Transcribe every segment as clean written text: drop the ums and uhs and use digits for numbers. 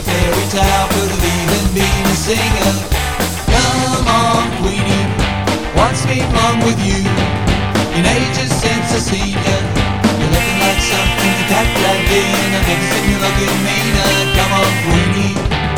fairy tale could have even been a singer. Come on, Queenie, what's been wrong with you? In ages since I seen you, you're looking like something the cat dragged in. I've never seen you looking meaner. Come on, Queenie.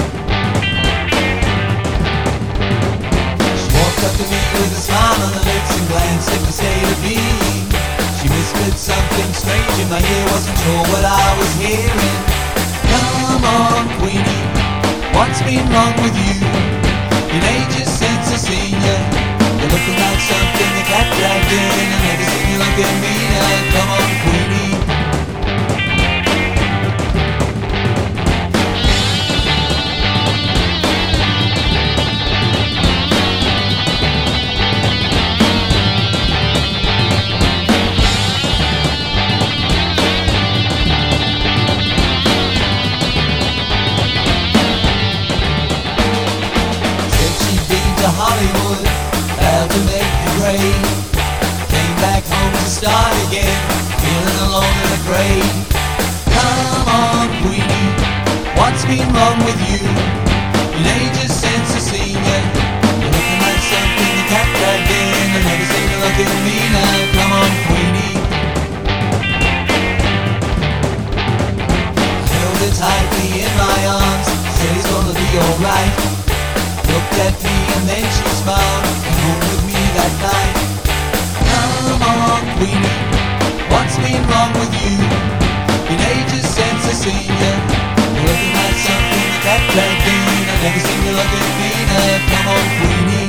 She walked up to me with a smile on her lips and glanced at the state of me. She whispered something strange in my ear, wasn't sure what I was hearing. Come on, Queenie, what's been wrong with you? In ages since I seen you, you're looking like something the cat dragged in. I've never seen you looking meaner. Come on, Queenie. Hollywood, had to make the grade. Came back home to start again, feeling alone and afraid. Come on, Queenie, what's been wrong with you? In ages since I seen you, you're looking like something the cat dragged in. I've never seen you looking meaner. Come on, Queenie. I held her tightly in my arms, said it's gonna be alright. Looked at me and then she smiled, came home with me that night. Come on, Queenie, what's been wrong with you? In ages since I seen you, you're looking like something the cat dragged in. I've never seen you looking meaner. Come on, Queenie.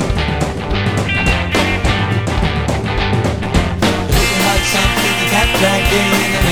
You're looking like something the cat dragged in.